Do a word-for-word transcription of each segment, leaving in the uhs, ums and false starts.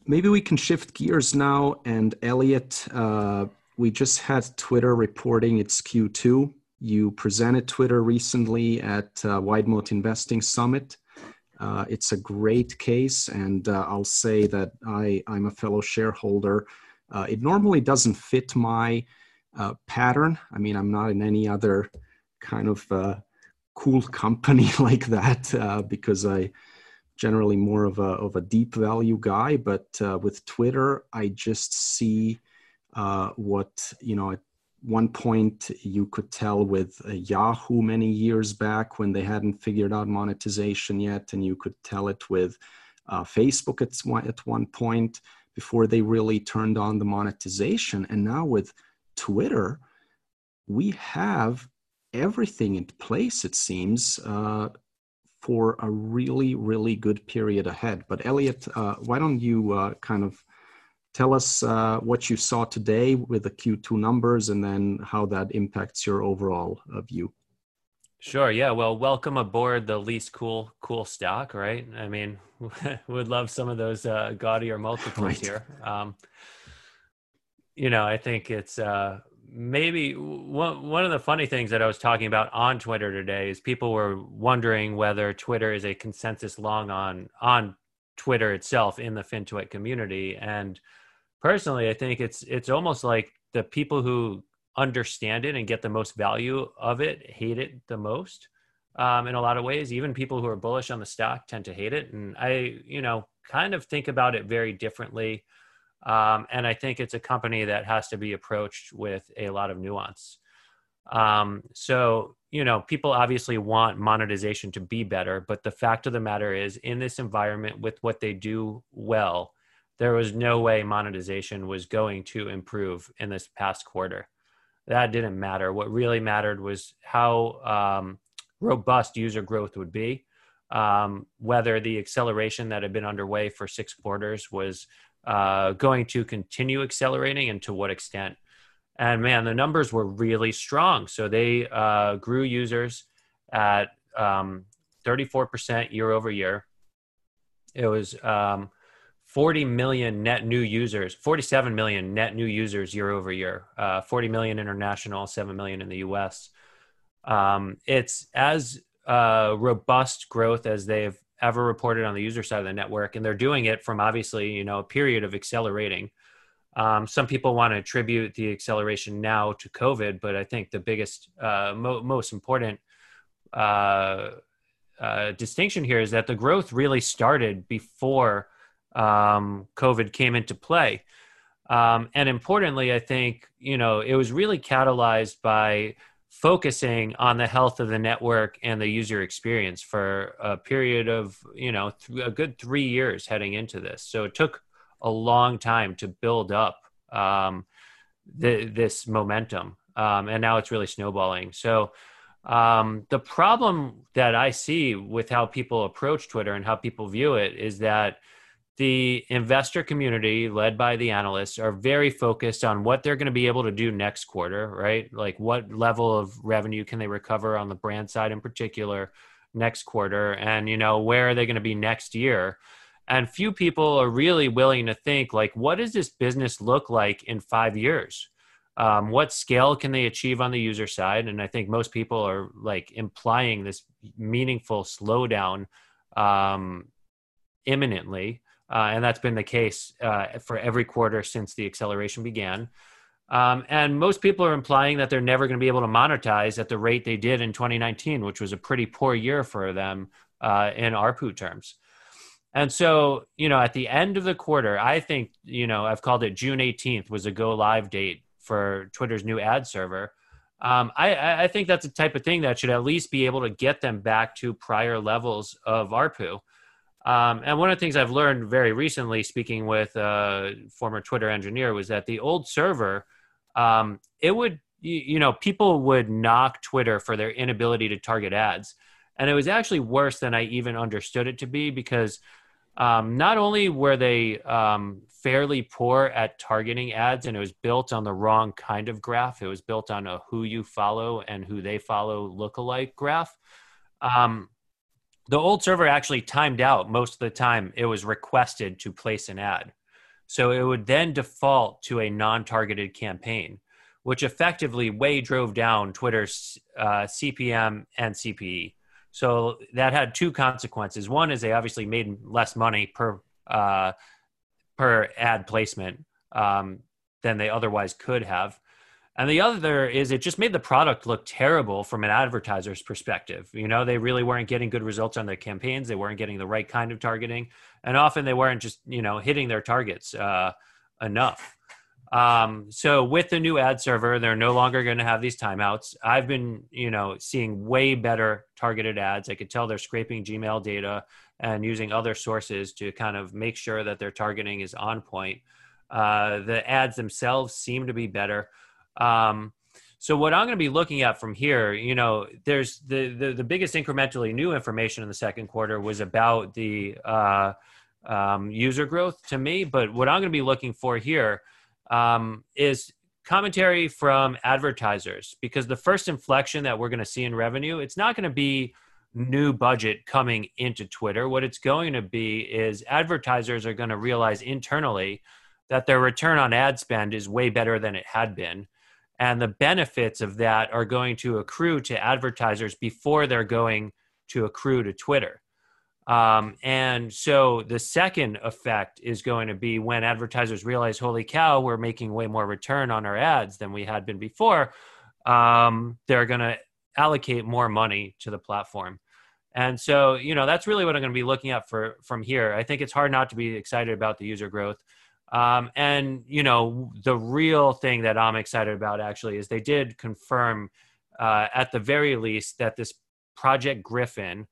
maybe we can shift gears now. And Elliot, uh, we just had Twitter reporting its Q two. You presented Twitter recently at uh, Widemote Investing Summit. Uh, it's a great case, and uh, I'll say that I, I'm a fellow shareholder. Uh, it normally doesn't fit my uh, pattern. I mean, I'm not in any other kind of uh, cool company like that uh, because I generally more of a of a deep value guy. But uh, with Twitter, I just see uh, what you know. At one point, you could tell with uh, Yahoo many years back when they hadn't figured out monetization yet, and you could tell it with uh, Facebook at one, at one point before they really turned on the monetization. And now with Twitter, we have everything in place, it seems, uh, for a really, really good period ahead. But Elliot, uh, why don't you uh, kind of tell us uh, what you saw today with the Q two numbers and then how that impacts your overall uh, view? Sure. Yeah. Well, welcome aboard the least cool, cool stock, right? I mean, would love some of those uh, gaudier multiples Right. here. Um, you know, I think it's uh, maybe one, one of the funny things that I was talking about on Twitter today is people were wondering whether Twitter is a consensus long on, on Twitter itself in the FinTwit community. And personally, I think it's, it's almost like the people who understand it and get the most value of it hate it the most um, in a lot of ways. Even people who are bullish on the stock tend to hate it. And I, you know, kind of think about it very differently. Um, and I think it's a company that has to be approached with a lot of nuance. Um, so, you know, people obviously want monetization to be better, but the fact of the matter is, in this environment with what they do well, there was no way monetization was going to improve in this past quarter. That didn't matter. What really mattered was how um, robust user growth would be, um, whether the acceleration that had been underway for six quarters was uh, going to continue accelerating and to what extent. And man, the numbers were really strong. So they uh, grew users at um, thirty-four percent year over year. It was um, forty million net new users, forty-seven million net new users year over year, uh, forty million international, seven million in the U S. Um, it's as uh, robust growth as they've ever reported on the user side of the network. And they're doing it from obviously, you know, a period of accelerating. Um, some people want to attribute the acceleration now to COVID, but I think the biggest, uh, mo- most important uh, uh, distinction here is that the growth really started before um, COVID came into play. Um, and importantly, I think, you know, it was really catalyzed by focusing on the health of the network and the user experience for a period of, you know, th- a good three years heading into this. So it took a long time to build up um, th- this momentum. Um, and now it's really snowballing. So um, the problem that I see with how people approach Twitter and how people view it is that the investor community led by the analysts are very focused on what they're going to be able to do next quarter, right? Like what level of revenue can they recover on the brand side in particular next quarter? And, you know, where are they going to be next year? And few people are really willing to think like, what does this business look like in five years? Um, what scale can they achieve on the user side? And I think most people are like implying this meaningful slowdown um, imminently. Uh, and that's been the case uh, for every quarter since the acceleration began. Um, and most people are implying that they're never going to be able to monetize at the rate they did in twenty nineteen, which was a pretty poor year for them uh, in A R P U terms. And so, you know, at the end of the quarter, I think, you know, I've called it June eighteenth was a go live date for Twitter's new ad server. Um, I, I think that's a type of thing that should at least be able to get them back to prior levels of A R P U. Um, and one of the things I've learned very recently, speaking with a former Twitter engineer, was that the old server, um, it would, you, you know, people would knock Twitter for their inability to target ads. And it was actually worse than I even understood it to be, because um, not only were they um, fairly poor at targeting ads, and it was built on the wrong kind of graph. It was built on a who you follow and who they follow lookalike graph. Um, The old server actually timed out most of the time it was requested to place an ad. So it would then default to a non-targeted campaign, which effectively way drove down Twitter's uh, C P M and C P E. So that had two consequences. One is they obviously made less money per uh, per ad placement um, than they otherwise could have. And the other is it just made the product look terrible from an advertiser's perspective. You know, they really weren't getting good results on their campaigns. They weren't getting the right kind of targeting. And often they weren't just, you know, hitting their targets uh, enough. Um, so with the new ad server, they're no longer going to have these timeouts. I've been, you know, seeing way better targeted ads. I could tell they're scraping Gmail data and using other sources to kind of make sure that their targeting is on point. Uh, the ads themselves seem to be better. Um, so what I'm going to be looking at from here, you know, there's the, the, the biggest incrementally new information in the second quarter was about the uh, um, user growth to me. But what I'm going to be looking for here um, is commentary from advertisers, because the first inflection that we're going to see in revenue, it's not going to be new budget coming into Twitter. What it's going to be is advertisers are going to realize internally that their return on ad spend is way better than it had been. And the benefits of that are going to accrue to advertisers before they're going to accrue to Twitter. Um, and so the second effect is going to be when advertisers realize, holy cow, we're making way more return on our ads than we had been before. Um, they're going to allocate more money to the platform. And so, you know, that's really what I'm going to be looking at for from here. I think it's hard not to be excited about the user growth. Um, and, you know, the real thing that I'm excited about actually is they did confirm uh, at the very least that this Project Griffin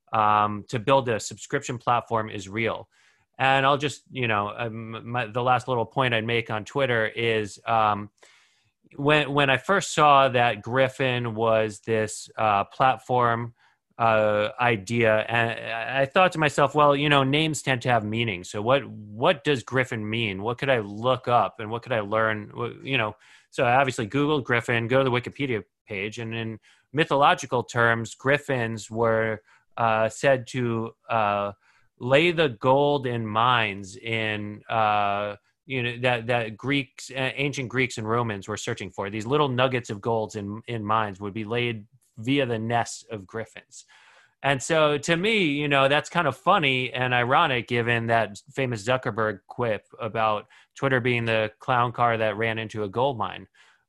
um, to build a subscription platform is real. And I'll just, you know, um, my, the last little point I'd make on Twitter is um, when, when I first saw that Griffin was this uh, platform uh, idea, and I thought to myself, well, you know, names tend to have meaning. So what, what does Griffin mean? What could I look up and what could I learn? You know, so I obviously Googled Griffin, go to the Wikipedia page, and in mythological terms, Griffins were uh, said to uh, lay the gold in mines in, uh, you know, that, that Greeks, ancient Greeks and Romans were searching for. These little nuggets of golds in, in mines would be laid via the nests of griffins. And so to me, you know, that's kind of funny and ironic given that famous Zuckerberg quip about Twitter being the clown car that ran into a gold mine.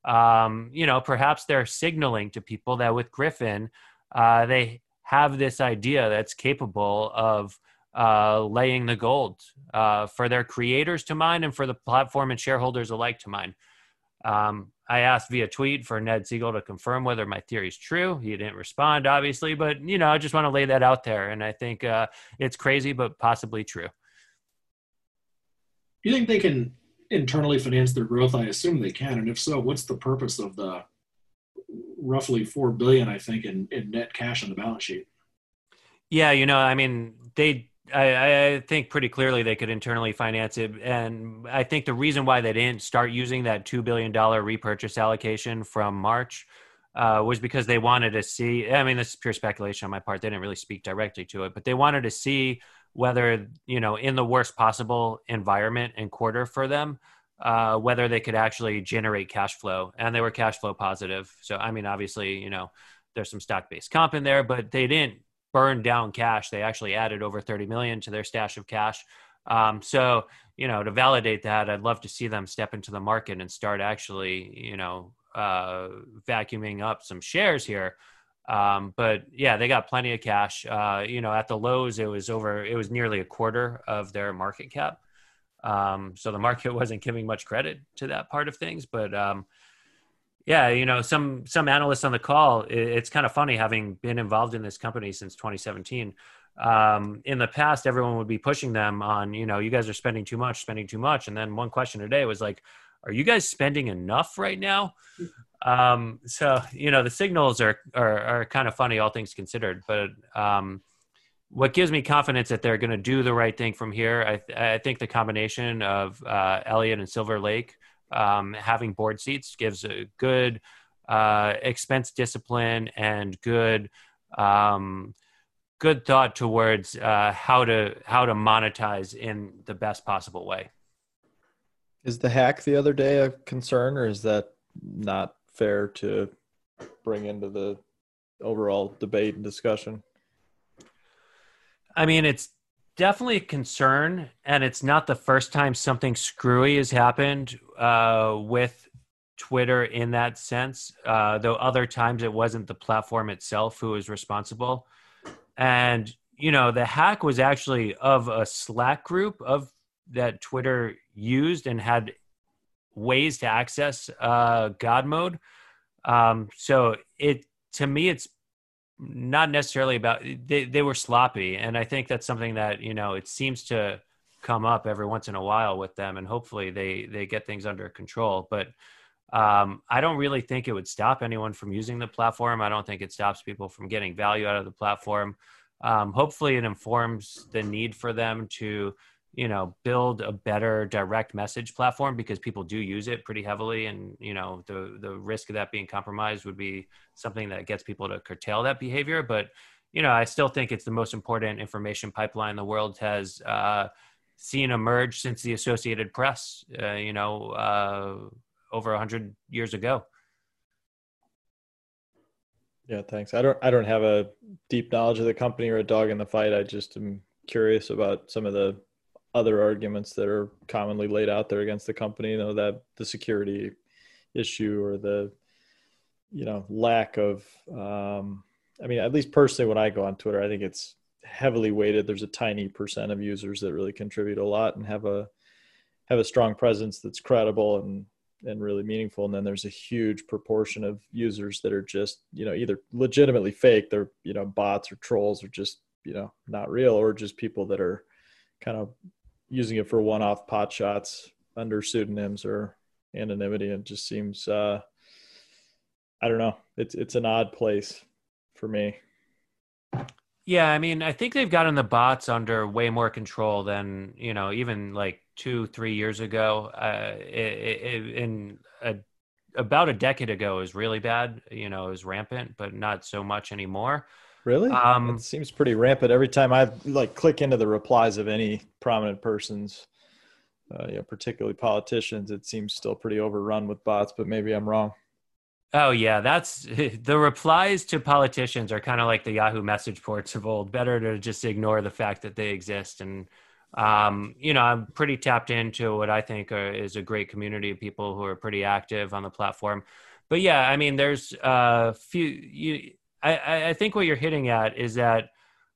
Um, you know, perhaps they're signaling to people that with Griffin, uh, they have this idea that's capable of uh, laying the gold uh, for their creators to mine and for the platform and shareholders alike to mine. Um, I asked via tweet for Ned Siegel to confirm whether my theory is true. He didn't respond, obviously, but, you know, I just want to lay that out there. And I think uh, it's crazy, but possibly true. Do you think they can internally finance their growth? I assume they can. And if so, what's the purpose of the roughly four billion dollars, I think, in, in net cash on the balance sheet? Yeah, you know, I mean, they... I, I think pretty clearly they could internally finance it. And I think the reason why they didn't start using that two billion dollars repurchase allocation from March uh, was because they wanted to see, I mean, this is pure speculation on my part. They didn't really speak directly to it, but they wanted to see whether, you know, in the worst possible environment and quarter for them, uh, whether they could actually generate cash flow. And they were cash flow positive. So, I mean, obviously, you know, there's some stock-based comp in there, but they didn't burn down cash. They actually added over thirty million to their stash of cash. Um, so, you know, to validate that, I'd love to see them step into the market and start actually, you know, uh, vacuuming up some shares here. Um, but yeah, they got plenty of cash. Uh, you know, at the lows, it was over, it was nearly a quarter of their market cap. Um, so the market wasn't giving much credit to that part of things, but, um, yeah, you know, some some analysts on the call, it, it's kind of funny having been involved in this company since twenty seventeen. Um, in the past, everyone would be pushing them on, you know, you guys are spending too much, spending too much. And then one question today was like, are you guys spending enough right now? Um, so, you know, the signals are, are, are kind of funny, all things considered. But um, what gives me confidence that they're going to do the right thing from here, I, th- I think the combination of uh, Elliott and Silver Lake Um, having board seats gives a good uh, expense discipline and good um, good thought towards uh, how to how to monetize in the best possible way. Is the hack the other day a concern, or is that not fair to bring into the overall debate and discussion? I mean, it's definitely a concern, and it's not the first time something screwy has happened uh, with Twitter in that sense, uh, though other times it wasn't the platform itself who was responsible. And, you know, the hack was actually of a Slack group of that Twitter used and had ways to access uh, God mode. Um, so it, to me, it's not necessarily about, they, they were sloppy. And I think that's something that, you know, it seems to come up every once in a while with them, and hopefully they, they get things under control. But um, I don't really think it would stop anyone from using the platform. I don't think it stops people from getting value out of the platform. Um, hopefully it informs the need for them to, you know, build a better direct message platform, because people do use it pretty heavily. And, you know, the, the risk of that being compromised would be something that gets people to curtail that behavior. But, you know, I still think it's the most important information pipeline the world has uh, seen emerge since the Associated Press, uh, you know, uh, over a hundred years ago. Yeah, thanks. I don't I don't have a deep knowledge of the company or a dog in the fight. I just am curious about some of the other arguments that are commonly laid out there against the company, you know, that the security issue or the, you know, lack of, um, I mean, at least personally, when I go on Twitter, I think it's heavily weighted. There's a tiny percent of users that really contribute a lot and have a, have a strong presence that's credible and, and really meaningful. And then there's a huge proportion of users that are just, you know, either legitimately fake, they're, you know, bots or trolls, or just, you know, not real, or just people that are kind of using it for one-off pot shots under pseudonyms or anonymity. And it just seems, uh, I don't know, it's, it's an odd place for me. Yeah, I mean, I think they've gotten the bots under way more control than, you know, even like two, three years ago. Uh, it, it, in a, about a decade ago, it was really bad. You know, it was rampant, but not so much anymore. Really? Um, it seems pretty rampant. Every time I like click into the replies of any prominent persons, uh, you know, particularly politicians, it seems still pretty overrun with bots, but maybe I'm wrong. Oh yeah, that's the replies to politicians are kind of like the Yahoo message boards of old. Better to just ignore the fact that they exist. And um, you know, I'm pretty tapped into what I think are, is a great community of people who are pretty active on the platform. But yeah, I mean, there's a uh, few. You, I, I think what you're hitting at is that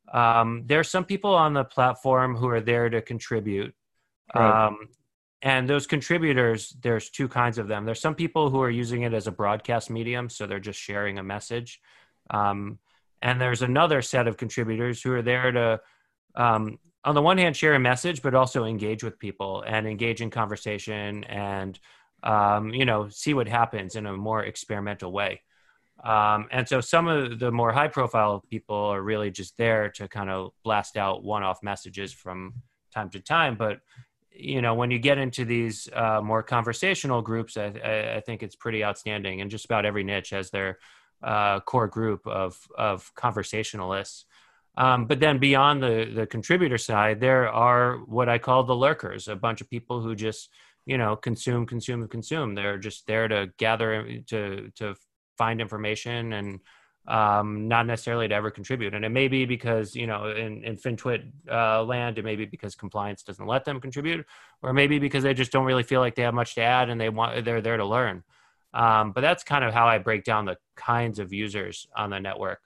um, there are some people on the platform who are there to contribute. Right. Um, And those contributors, there's two kinds of them. There's some people who are using it as a broadcast medium, so they're just sharing a message. Um, and there's another set of contributors who are there to, um, on the one hand, share a message, but also engage with people and engage in conversation and, um, you know, see what happens in a more experimental way. Um, and so some of the more high profile people are really just there to kind of blast out one-off messages from time to time. But you know, when you get into these uh, more conversational groups, I, I, I think it's pretty outstanding. And just about every niche has their uh, core group of of conversationalists. Um, but then beyond the the contributor side, there are what I call the lurkers, a bunch of people who just, you know, consume, consume, consume. They're just there to gather, to to find information and um, not necessarily to ever contribute. And it may be because, you know, in, in FinTwit uh, land, it may be because compliance doesn't let them contribute, or maybe because they just don't really feel like they have much to add and they want, they're there to learn. Um, but that's kind of how I break down the kinds of users on the network.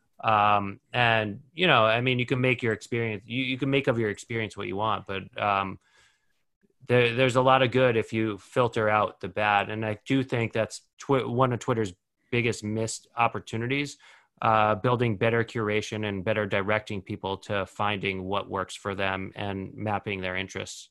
Um, and, you know, I mean, you can make your experience, you, you can make of your experience what you want, but um, there, there's a lot of good if you filter out the bad. And I do think that's twi- one of Twitter's biggest missed opportunities, uh, building better curation and better directing people to finding what works for them and mapping their interests.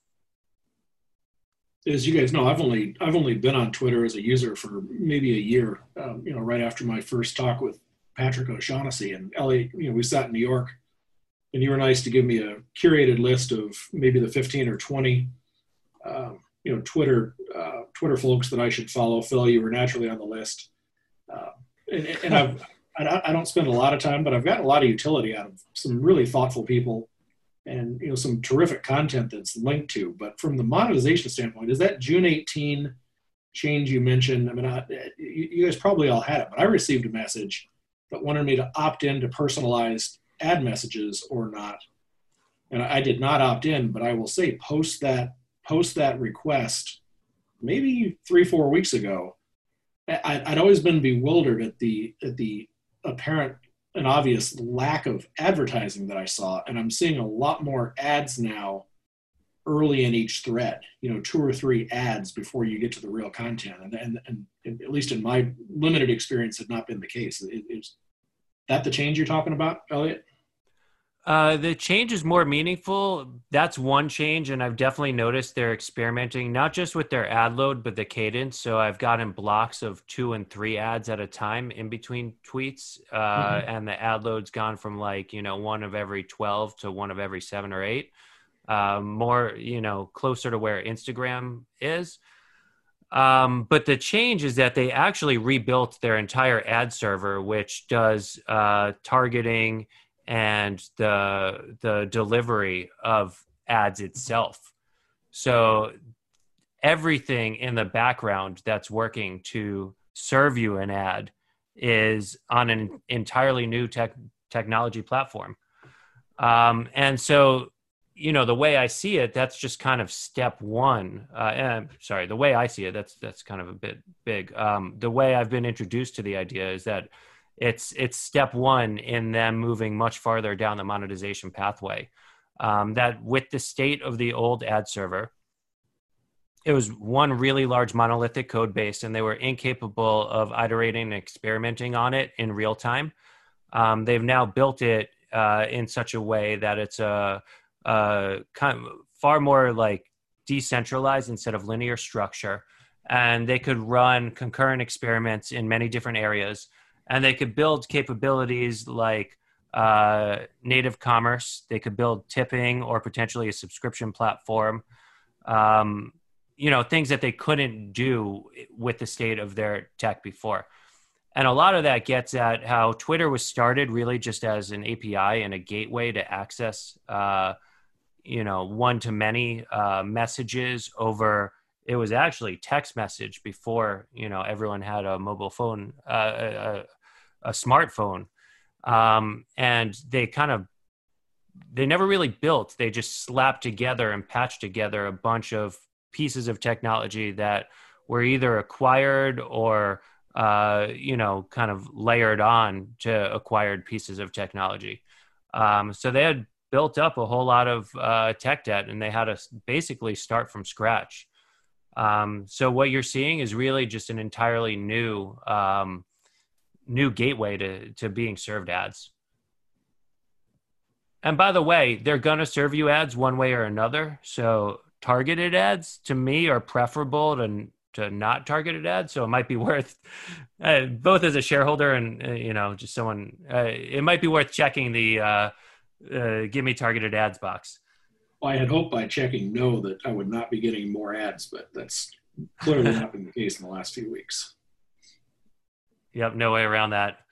As you guys know, I've only I've only been on Twitter as a user for maybe a year. Um, you know, right after my first talk with Patrick O'Shaughnessy and Ellie, you know, we sat in New York, and you were nice to give me a curated list of maybe the fifteen or twenty, um, you know, Twitter uh, Twitter folks that I should follow. Phil, you were naturally on the list. Uh, and, and I've, I, I don't spend a lot of time, but I've gotten a lot of utility out of some really thoughtful people and you know some terrific content that's linked to. But from the monetization standpoint, is that June eighteenth change you mentioned? I mean, I, you, you guys probably all had it, but I received a message that wanted me to opt in to personalized ad messages or not, and I, I did not opt in. But I will say, post that post that request, maybe three four weeks ago, I, I'd always been bewildered at the at the apparent and obvious lack of advertising that I saw. And I'm seeing a lot more ads now early in each thread, you know, two or three ads before you get to the real content. And, and, and at least in my limited experience, had not been the case. Is it, that the change you're talking about, Elliot? Uh, the change is more meaningful. That's one change. And I've definitely noticed they're experimenting, not just with their ad load, but the cadence. So I've gotten blocks of two and three ads at a time in between tweets. Uh, mm-hmm. And the ad load's gone from like, you know, one of every twelve to one of every seven or eight. Uh, more, you know, closer to where Instagram is. Um, but the change is that they actually rebuilt their entire ad server, which does uh, targeting and the the delivery of ads itself. So everything in the background that's working to serve you an ad is on an entirely new tech technology platform. Um, and so, you know, the way I see it, that's just kind of step one. Uh, and, sorry, the way I see it, that's that's kind of a bit big. Um, the way I've been introduced to the idea is that It's it's step one in them moving much farther down the monetization pathway. Um, that with the state of the old ad server, it was one really large monolithic code base, and they were incapable of iterating and experimenting on it in real time. Um, they've now built it uh, in such a way that it's a, a kind of far more like decentralized instead of linear structure, and they could run concurrent experiments in many different areas. And they could build capabilities like uh, native commerce. They could build tipping or potentially a subscription platform. Um, you know, things that they couldn't do with the state of their tech before. And a lot of that gets at how Twitter was started really just as an A P I and a gateway to access, uh, you know, one-to-many uh, messages over. It was actually text message before, you know, everyone had a mobile phone, uh, a, a smartphone. Um, and they kind of, they never really built, they just slapped together and patched together a bunch of pieces of technology that were either acquired or, uh, you know, kind of layered on to acquired pieces of technology. Um, so they had built up a whole lot of uh, tech debt, and they had to basically start from scratch. Um, so what you're seeing is really just an entirely new, um, new gateway to, to being served ads. And by the way, they're going to serve you ads one way or another. So targeted ads to me are preferable to, to not targeted ads. So it might be worth uh, both as a shareholder and, uh, you know, just someone, uh, it might be worth checking the, uh, uh, give me targeted ads box. Well, I had hoped by checking no that I would not be getting more ads, but that's clearly not been the case in the last few weeks. Yep, no way around that.